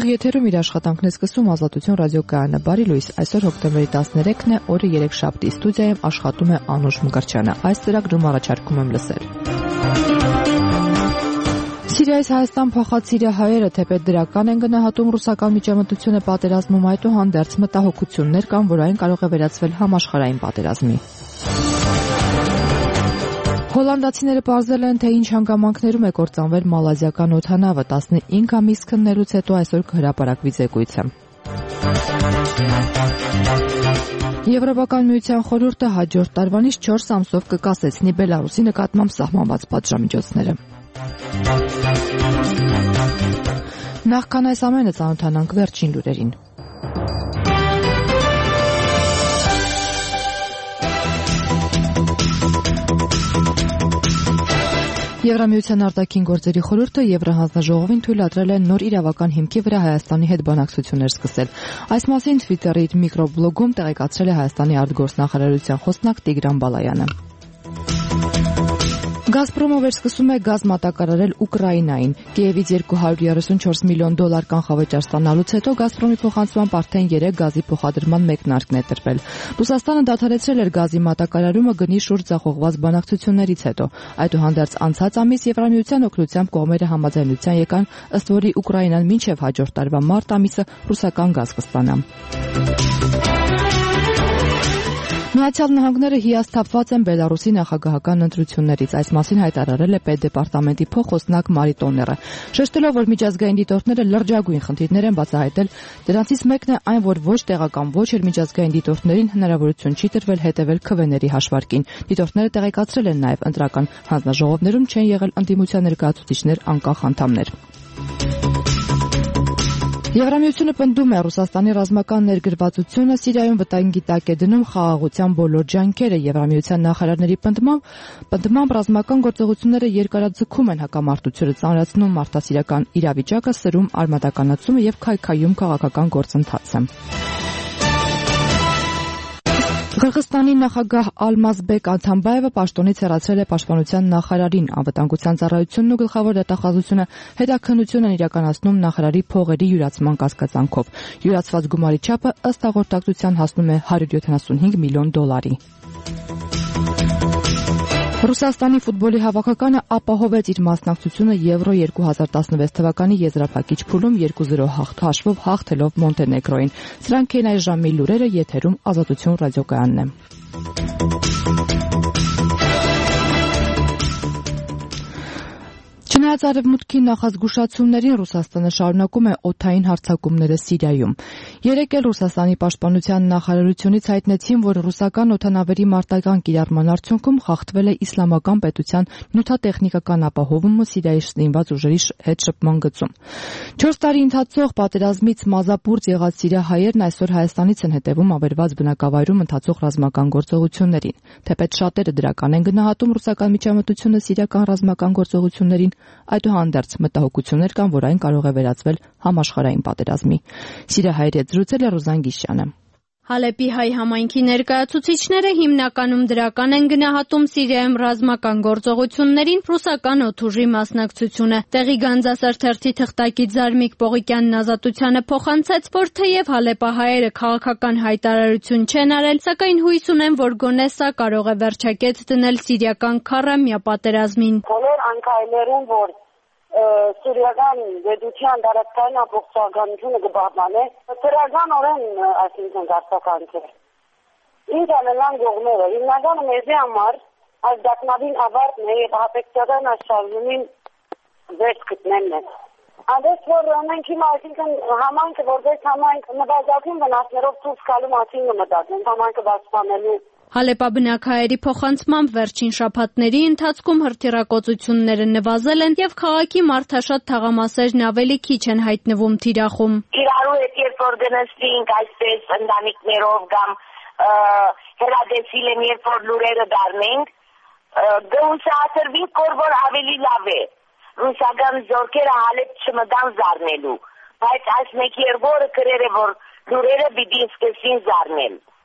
Եթերում իր աշխատանքն է սկսում Ազատություն ռադիոկայանը։ Բարի լույս, այսօր հոկտեմբերի 13-ն է, օրը 3 շաբթի, ստուդիայում աշխատում է Անուշ Մկրտչյանը։ Այս ծրագրում առաջարկում եմ լսել։ Սիրիայից Հայաստան փախած սիրիահայերը թեպետ դրական են գնահատում ռուսական միջամտությունը պատերազմում, այդուհանդերձ մտահոգություններ կան, որ այն կարող է վերածվել համաշխարհային պատերազմի։ Հոլանդացիները պարզել են, թե ինչ հանգամանքներում է կործանվել մալազիական օդանավը 15 ամիս քննելուց հետո այսօր հրապարակվի զեկույցը։ Եվրոպական միության խորհուրդը հաջորդ տարվանից 4 ամսով կկասեցնի Բելարուսի նկատմամբ սահմանված պատժամիջոցները։ Նախքան այս ամենը ծանոթանանք վերջին լուրերին։ Եվրամիության արտաքին գործերի խորհուրդը Եվրահանձնաժողովին թույլատրել է նոր իրավական հիմքի վրա Հայաստանի հետ բանակցություններ սկսել։ Այս մասին Twitter-ի իր միկրոբլոգում տեղեկացրել է Հայաստանի արտգործնախարարության խոսնակ Տիգրան Բալայանը։ Գազպրոմը վերսկսում է գազ մատակարարել Ուկրաինային։ Կիևից $234 միլիոն կանխավճար ստանալուց հետո Գազպրոմի փոխանցմամբ արդեն 3 գազի փոխադրման մեկնարկն է տրվել։ Ռուսաստանը դադարեցրել էր գազի մատակարարումը գնի շուրջ ձախողված բանակցություններից հետո։ Այդուհանդերձ անցած ամիս Եվրամիության օգնությամբ կողմերը համաձայնության եկան, ըստ որի Ուկրաինան մինչև հաջորդ տարվա մարտ ամիսը ռուսական գազ կստանա։ Միացյալ Նահանգները հիասթափված են Բելարուսի նախագահական ընտրություններից, այս մասին հայտարարել է Պետդեպարտամենտի փոխխոսնակ Մարի Տոները։ Շեշտելով, որ միջազգային դիտորդները լրջագույն խնդիրներ են բացահայտել, դրանցից մեկն է այն, որ ոչ տեղական, ոչ էլ միջազգային դիտորդներին հնարավորություն չի տրվել հետևել քվեների հաշվարկին։ Դիտորդները տեղեկացրել են նաև ընտրական հանձնաժողովներում չեն եղել ընդդիմության ներկայացուցիչներ անկախ անդամներ։ Եվրամիությունը պնդում է Ռուսաստանի ռազմական ներգրավվածությունը Սիրիայում վտանգի տակ է դնում խաղաղության բոլոր ջանքերը։ Եվրամիության նախարարների պնդմամբ ռազմական գործողությունները երկարաձգում են հակամարտությունը, ծանրացնում մարդասիրական իրավիճակը, սրում արմատականացումը եւ քայքայում քաղաքական գործընթացը։ Ղրղստանի նախագահ Ալմազբեկ Աթամբաևը պաշտոնից հեռացրել է պաշտպանության նախարարին։ Անվտանգության ծառայությունն ու գլխավոր դատախազությունը հետաքննություն են իրականացնում նախարարի փողերի յուրացման կասկածանքով։ Յուրացված գումարի չափը ըստ հաղորդակցության հասնում է $175 միլիոն։ Ռուսաստանի ֆուտբոլի հավաքականը ապահովեց իր մասնակցությունը Եվրո 2016 թվականի եզրափակիչ փուլում 2-0 հաշվով հաղթելով Մոնտենեգրոին։ Սրանք են այս ժամի լուրերը, եթերում Ազատություն ռադիոկայանն է։ Չնայած արևմուտքի նախազգուշացումներին Ռուսաստանը շարունակում է օդային հարձակումները Սիրիայում։ Երեկ էլ Ռուսաստանի պաշտպանության նախարարությունից հայտնեցին, որ ռուսական օդանավերի մարտական կիրառման արդյունքում խախտվել է իսլամական պետության նյութատեխնիկական ապահովումը Սիրիայի զինված ուժերի հետ շփման գծում։ 4 տարի ընթացող պատերազմից մազապուրծ եղած սիրիահայերն այսօր Հայաստանից են հետևում ավերված բնակավայրում ընթացող ռազմական գործողություններին։ Թեպետ շատերը դրական են գնահատում ռուսական միջամտությունը սիրիական ռազմական գործողություններին, այդուհանդերձ մտահոգություններ կան, որ այն կարող է վերածվել համաշխարհային պատերազմի։ Սիրիահայերի հետ զրուցել է Ռուզան Գիշյանը։ Հալեպի հայ համայնքի ներկայացուցիչները հիմնականում դրական են գնահատում Սիրիայում ռազմական գործողություններին ռուսական օդուժի մասնակցությունը։ Տեղի Գանձասար թերթի թղթակից Զարմիկ Պողիկյանն Ազատությանը փոխանցեց, որ թեև հալեպահայերը քաղաքական հայտարարություն չեն արել, սակայն հույս ունեն, որ գոնե սա կարող է վերջակետ դնել սիրիական քառամյա պատերազմին։ Բոլոր անկայներում, որ Սիրիական գիտության դարաշքային ամբողջականությունը կբաղմանե, սրագանորեն այսինքն դարձականքեր։ Ինչ անելան գողները, հիմնականը մեզի համար այս դակնավին ավարտն է և հապեքտական աշխարժումին վերջ գտնելն է։ Անդես, որ մենք հիմա այսինքն համայնքը, որպես համայնք նվազագույն վնասներով ցույց գալու մասին մտածենք, համայնքը պաշտպանելու։ Հալեպաբնակայերի փոխանցմամբ վերջին շաբաթների ընթացքում հրթիռակոծությունները նվազել են եւ քաղաքի մարդաշատ թաղամասերն ավելի քիչ են հայտնվում թիրախում։ Իրարու հետ երբ որ գնացինք այսպես ընտանիքներով կամ հերադեսիլ են երբ որ լուրերը դառնենք, գուսացրվինք որ ավելի լավ է։ Ռուսական զորքերը Հալեբ չմտան զարնելու, բայց այս մեկ երկու օրը գրել է որ լուրերը պիտի սկսեն զարնել։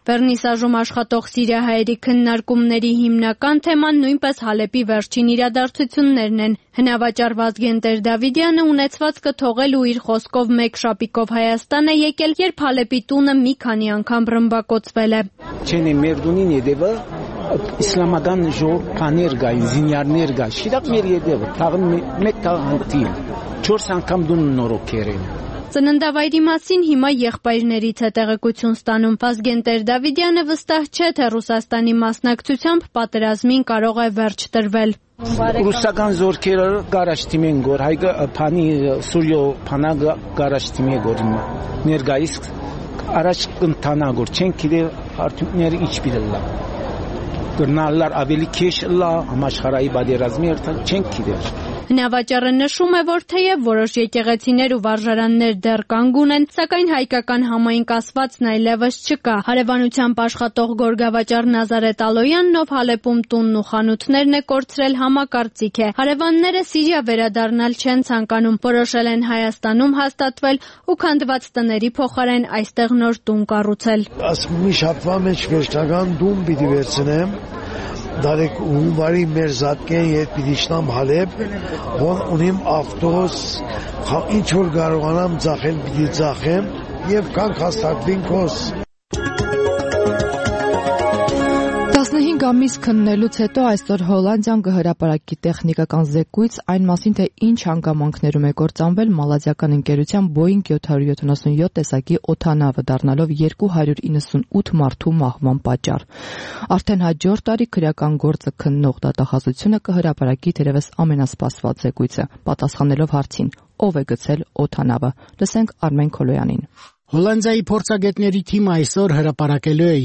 Վերնիսաժում աշխատող սիրիահայերի քննարկումների հիմնական թեման նույնպես Հալեպի վերջին իրադարձություններն են։ Հնավաճառ Վազգեն Տեր-Դավիդյանը ունեցվածքը թողել ու իր խոսքով մեկ շապիկով Հայաստան է եկել, երբ Հալեպի տունը մի քանի անգամ ռմբակոծվել է։ Չեն Մերդունին յետևը իսլամական ժողովրդներ կային, զինյարներ կային, շիրակ մեր յետևը, թաղն մեկ թաղանտի, 4 անգամ դուն նորոքեր են։ Ծննդավայրի մասին հիմա եղբայրներից է տեղեկություն ստանում։ Վազգեն Տեր-Դավիդյանը վստահ չէ, թե Ռուսաստանի մասնակցությամբ պատերազմին կարող է վերջ տրվել։ Ռուսական զորքերը գարաշտիմ են գոր, հայգը փանի Սուրիո փանագը գարաշտիմ է գոր ներգայիս առաջ ընթանագոր չեն գիտե արդյունքները ինչ բիլլա։ Գրնալար ավելի քեշ լա համաշխարհի պատերազմի երթան չեն գիտեր։ Հնավաճառը նշում է, որ թեև որոշ եկեղեցիներ ու վարժարաններ դեռ կանգուն են, սակայն հայկական համային կասվածն այլևս չկա։ Հարևանությամբ աշխատող գորգավաճառ Նազարեթ Ալոյանն, ով Հալեպում տունն ու խանութներն է կորցրել, համակարծիք է։ Հարևանները Սիրիա վերադառնալ չեն ցանկանում, որոշել են Հայաստանում հաստատվել ու քանդված տների փոխարեն այստեղ նոր տուն կառուցել։ Մի շաբթվա մեջ վերջնական տուն պիտի վերցնեմ։ Դարեք հունվարի մեր զատկեն ետ պիտի շնամ Հալեպ, ունիմ ավտոս, ինչ որ կարողանամ ձախել պիտի ձախեմ և կանք հաստատվին կոս։ 15 ամիս քննելուց հետո այսօր Հոլանդիան կհրապարակի տեխնիկական զեկույց այն մասին, թե ինչ հանգամանքներում է կործանվել մալազիական ընկերության Boeing 777 տեսակի օդանավը, դառնալով 298 մարդու մահվան պատճառ։ Արդեն հաջորդ տարի քրեական գործը քննող դատախազությունը կհրապարակի թերևս ամենասպասված զեկույցը, պատասխանելով հարցին՝ ով է գցել օդանավը։ Լսենք Արմեն Քոլոյանին։ Հոլանդիայի փորձագետների թիմը այսօր հրապարակելու է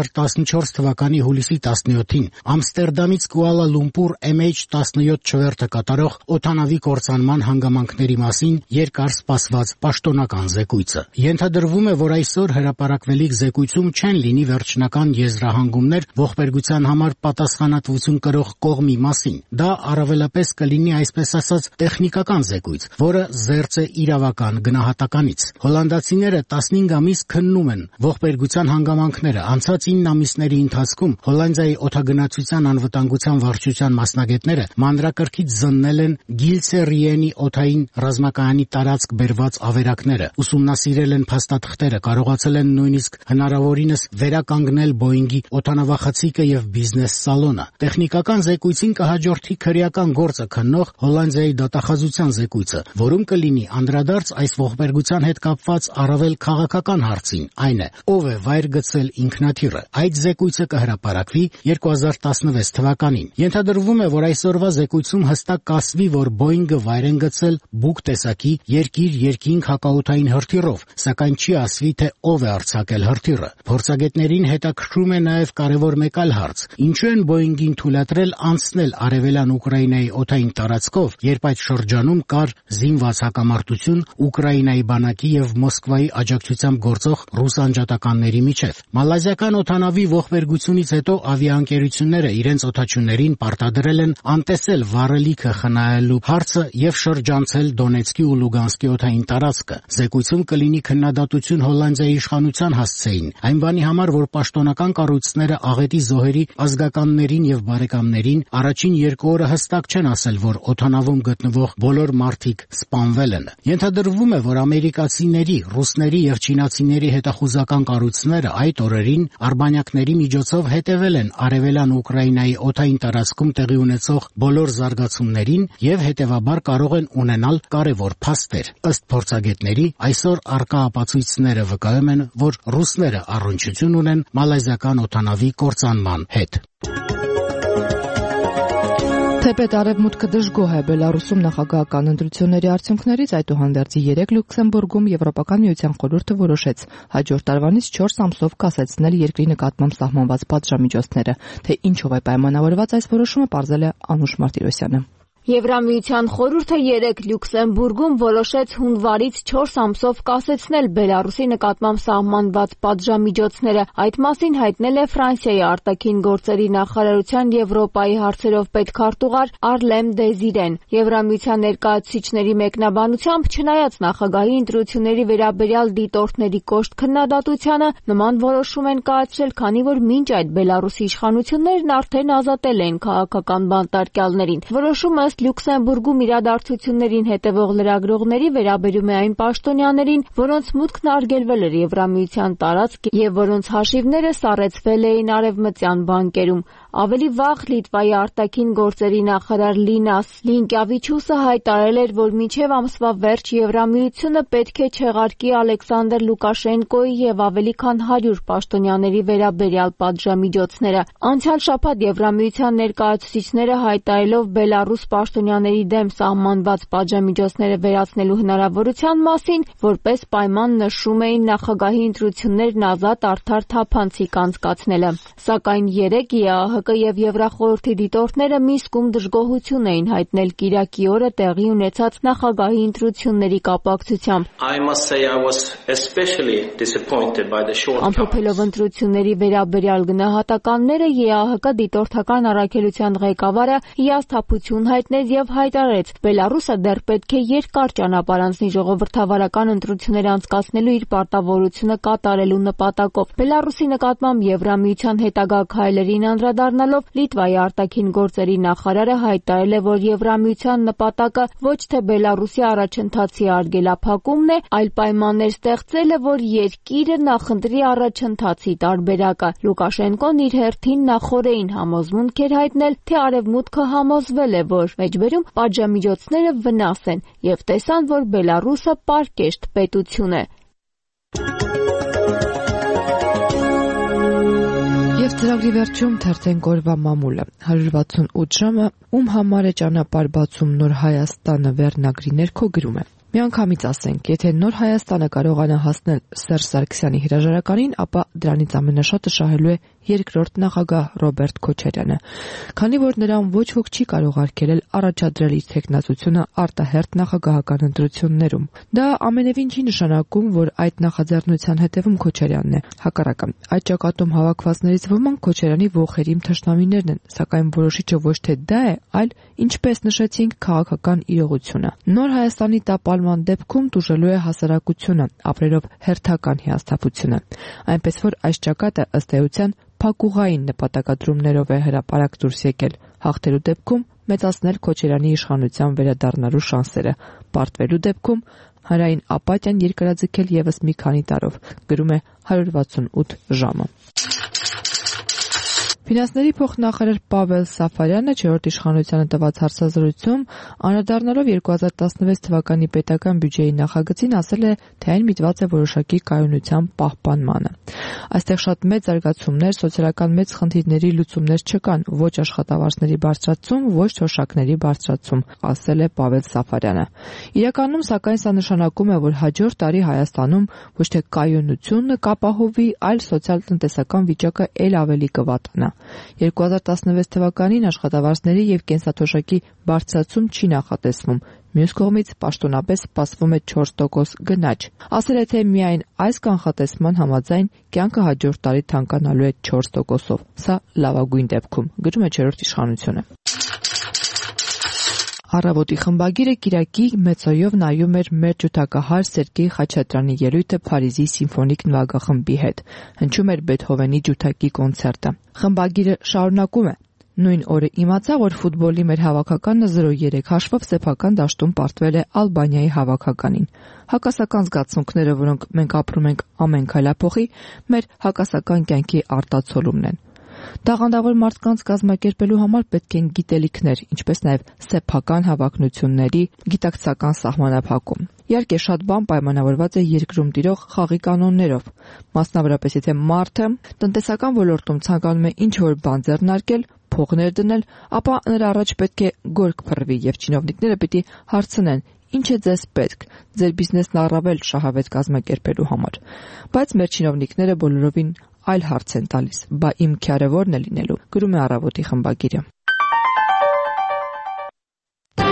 2014 թվականի հուլիսի 17-ին Ամստերդամից Կուալա Լումպուր MH17 չվերթը կատարող օդանավի կործանման հանգամանքների մասին երկար սպասված պաշտոնական զեկույցը։ Ենթադրվում է, որ այսօր հրապարակվելիք զեկույցում չեն լինի վերջնական եզրահանգումներ ողբերգության համար պատասխանատվություն կրող կողմի մասին։ Դա առավելապես կլինի այսպես ասած տեխնիկական զեկույց, որը զերծ է իրավական գնահատականից։ Հոլանդացիները 15 ամիս քննում են ողբերգության հանգամանքները։ Անցած 9 ամիսների ընթացքում Հոլանդիայի օդագնացության անվտանգության վարչության մասնագետները մանրակրկիտ զննել են Գիլսերիենի օդային ռազմակայանի տարածք բերված ավերակները, ուսումնասիրել են փաստաթղթերը, կարողացել են նույնիսկ հնարավորինս վերականգնել Boeing-ի օդանավախցիկը եւ բիզնես սալոնը։ Տեխնիկական զեկույցին կհաջորդի քրեական գործը քննող Հոլանդիայի դատախազության զեկույցը, որում կլինի անդրադարձ այս ողբերգության հետ կապված առավել քաղաքական հարցին, այն է, ով է վայր գցել ինքնաթիռը։ Այդ զեկույցը կհրապարակվի 2016 թվականին։ Ենթադրվում է, որ այսօրվա զեկույցում հստակ կասվի, որ Boeing-ը վայր են գցել Buk տեսակի երկիր-երկինք հակաօդային հրթիռով, սակայն չի ասվի, թե ով է արձակել հրթիռը։ Փորձագետներին հետաքրքրում է նաև կարևոր մեկ այլ հարց. ինչու են Boeing-ին թույլատրել անցնել արևելյան Ուկրաինայի օդային տարածքով, երբ այդ շրջանում կար զինված հակամարտություն Ուկրաինայի բանակի եւ Մոսկվայի աջակցությամբ գործող ռուս անջատականների միջև։ Մալազիական օդանավի ողբերգությունից հետո ավիաընկերությունները իրենց օդաչուներին պարտադրել են անտեսել վառելիքը խնայելու հարցը եւ շրջանցել Դոնեցկի ու Լուգանսկի օդային տարածքը։ Զեկույցում կլինի քննադատություն Հոլանդիայի իշխանության հասցեին, այն բանի համար, որ պաշտոնական կառույցները աղետի զոհերի ազգականներին եւ բարեկամներին առաջին 2 օրը հստակ չեն ասել, որ օդանավում գտնվող բոլոր մարդիկ սպանվել են։ Ենթադրվում է, որ ամերիկացիների, ռուսների եւ չինացիների հետախուզական կառույցները այդ օրերին արբանյակների միջոցով հետևել են արևելյան Ուկրաինայի օդային տարածքում տեղի ունեցող բոլոր զարգացումներին եւ հետեւաբար կարող են ունենալ կարևոր փաստեր։ Ըստ փորձագետների, այսօր առկա ապացույցները վկայում են, որ ռուսները առնչություն ունեն մալազիական օդանավի կործանման հետ։ Թեպետ արևմուտքը դժգոհ է Բելարուսում նախագահական ընտրությունների արդյունքներից, այդուհանդերձ 3 Լյուքսեմբուրգում Եվրոպական միության խորհուրդը որոշեց հաջորդ տարվանից 4 ամսով կասեցնել երկրի նկատմամբ սահմանված պատժամիջոցները, թե ինչով է պայմանավորված այս որոշումը, պարզել է Անուշ Մարտիրոսյանը։ Եվրամիության խորհուրդը 3 Լյուքսեմբուրգում որոշեց հունվարից 4 ամսով կասեցնել Բելարուսի նկատմամբ սահմանված պատժամիջոցները։ Այդ մասին հայտնել է Ֆրանսիայի արտաքին գործերի նախարարության Եվրոպայի հարցերով պետքարտուղար Արլեմ Դեզիրեն։ Եվրամիության ներկայացուցիչների մեկնաբանությամբ, չնայած նախագահի ընտրությունների վերաբերյալ դիտորդների կոշտ քննադատությանը, նման որոշում են կայացրել, քանի որ մինչ այդ Բելարուսի իշխանություններն արդեն ազատել են քաղաքական բանտարկյալներին։ Որոշումը ըստ Լյուքսեմբուրգում իրադարձություններին հետևող լրագրողների վերաբերում է այն պաշտոնյաներին, որոնց մուտքն արգելվել էր Եվրամիության տարածք եւ որոնց հաշիվները սառեցվել էին արևմտյան բանկերում։ Ավելի վաղ Լիտվայի արտաքին գործերի նախարար Լինաս Լինկյավիչուսը հայտարարել էր, որ մինչև ամսվա վերջ Եվրամիությունը պետք է չեղարկի Ալեքսանդր Լուկաշենկոյի եւ ավելի քան 100 պաշտոնյաների վերաբերյալ պատժամիջոցները։ Անցյալ շաբաթ Եվրամիության ներկայացուցիչները հայտարարելով Բելարուս պաշտոնյաների դեմ սահմանված պատժամիջոցները վերացնելու հնարավորության մասին, որպես պայման նշում էին նախագահի ընտրություններն ազատ, արդար, թափանցիկ անցկացնելը։ Սակայն 3 ԵԱՀԿ եւ Եվրախորհրդի դիտորդները Մինսկում դժգոհություն էին հայտնել Կիրակի օրը տեղի ունեցած նախագահի ընտրությունների կապակցությամբ։ Ամփոփելով ընտրությունների վերաբերյալ գնահատականները, ԵԱՀԿ դիտորդական առաքելության ղեկավարը հիասթափություն հայտնեց եւ հայտարարեց. Բելարուսը դեռ պետք է երկար ճանապարհ անցնի ժողովրդավարական ընտրություններ անցկացնելու իր պարտավորությունը կատարելու նպատակով։ Բելարուսի նկատմամբ Եվրամիության հետագա քայլերին անդրադառնալով Լիտվայի արտաքին գործերի նախարարը հայտարարել է, որ Եվրամիության նպատակը ոչ թե Բելարուսի առաջընթացի արգելափակումն է, այլ պայմաններ ստեղծելը, որ երկիրը նախընտրի առաջընթացի տարբերակը։ Լուկաշենկոն իր հերթին նախորդին համոզմունք էր հայտնել, թե Արևմուտքը համոզվել է, որ մեջբերում պատժամիջոցները վնաս են եւ տեսան, որ Բելարուսը պարկեշտ պետություն է։ Եվ ծրագրի վերջում թերթենք օրվա մամուլը 168 ժամը ում համար է ճանապարհ բացում Նոր Հայաստանը վերնագրի ներքո գրում է. Միանգամից ասենք, եթե Նոր Հայաստանը կարողանա հասնել Սերժ Սարգսյանի հրաժարականին, ապա դրանից ամենաշատը շահելու է երկրորդ նախագահ Ռոբերտ Քոչարյանը, քանի որ նրան ոչ ոք չի կարող արգելել առաջադրել իր թեկնածությունը արտահերթ նախագահական ընտրություններում։ Դա ամենևին չի նշանակում, որ այդ նախաձեռնության հետևում Քոչարյանն է։ Հակառակը, այդ ճակատում հավաքվածներից ոմանք Քոչարյանի ոխերիմ թշնամիներն են, սակայն որոշիչը ոչ թե դա է, այլ ինչպես նշեցինք, քաղաքական իրողությունը։ Նոր Հայաստանի տապալման դեպքում տուժելու է հասարակությունը, ապրելով հերթական հիասթափությունը, այնպես որ այս ճակատը ըստ էության փակուղային նպատակադրումներով է հրապարակ դուրս եկել, հաղթելու դեպքում մեծացնել Քոչարյանի իշխանության վերադառնալու շանսերը, պարտվելու դեպքում հանրային ապաթիան երկարաձգել եւս մի քանի տարով, գրում է 168 ժամը։ Ֆինանսների փոխնախարար Պավել Սաֆարյանը 4-րդ իշխանությանը տված հարցազրույցում անդրադառնալով 2016 թվականի պետական բյուջեի նախագծին ասել է, թե այն միտված է որոշակի կայունության պահպանմանը։ Այստեղ շատ մեծ զարգացումներ, սոցիալական մեծ խնդիրների լուծումներ չկան, ոչ աշխատավարձների բարձրացում, ոչ թոշակների բարձրացում, ասել է Պավել Սաֆարյանը։ Իրականում, սակայն, սա նշանակում է, որ հաջորդ տարի Հայաստանում ոչ թե կայունությունը կապահովի, այլ սոցիալ-տնտեսական վիճակը ել ավելի կվատանա։ 2016 թվականին աշխատավարձների եւ կենսաթոշակի բարձրացում չի նախատեսվում։ Մյուս կողմից պաշտոնապես սպասվում է 4% գնաճ։ Ասել է, թե միայն այս կանխատեսման համաձայն կյանքը հաջորդ տարի թանկանալու է 4%-ով։ Սա լավագույն դեպքում, գրում է 4-րդ իշխանությունը։ Առավոտի խմբագիրը Կիրակի մեծոյով նայում էր մեր ջութակահար Սերգեյ Խաչատրյանի ելույթը Փարիզի սիմֆոնիկ նվագախմբի հետ։ Հնչում էր Բեթհովենի ջութակի կոնցերտը։ Խմբագիրը շարունակում է. Նույն օրը իմացա, որ ֆուտբոլի մեր հավաքականը 0-3 հաշվով սեփական դաշտում պարտվել է Ալբանիայի հավաքականին։ Հակասական զգացմունքները, որոնք մենք ապրում ենք ամեն քայլափոխի, մեր հակասական կյանքի արտացոլումն են։ Տաղանդավոր մարդկանց կազմակերպելու համար պետք են գիտելիքներ, ինչպես նաև սեփական հավակնությունների գիտակցական սահմանափակում։ Իհարկե, շատ բան պայմանավորված է երկրում տիրող խաղի կանոններով։ Մասնավորապես, եթե մարդը տնտեսական ոլորտում ցանկանում է ինչ-որ բան ձեռնարկել, փողներ դնել, ապա նրա առաջ պետք է գորգ փռվի եւ չինովնիկները պիտի հարցնեն. Ինչ է ձեզ պետք ձեր բիզնեսն առավել շահավետ կազմակերպելու համար։ Բայց մեր չինովնիկները բոլորովին այլ հարց են տալիս. Բա իմ քյարը ո՞րն է լինելու, գրում է Առավոտի խմբագիրը։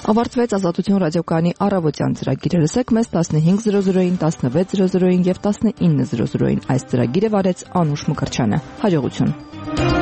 Ավարտվեց Ազատություն ռադիոկայանի առավոտյան ծրագիրը։ Լսեք մեզ 15:00-ին, 16:00-ին եւ 19:00-ին։ Այս ծրագիրը վարեց Անուշ Մկրտչյանը։ Հաջողություն։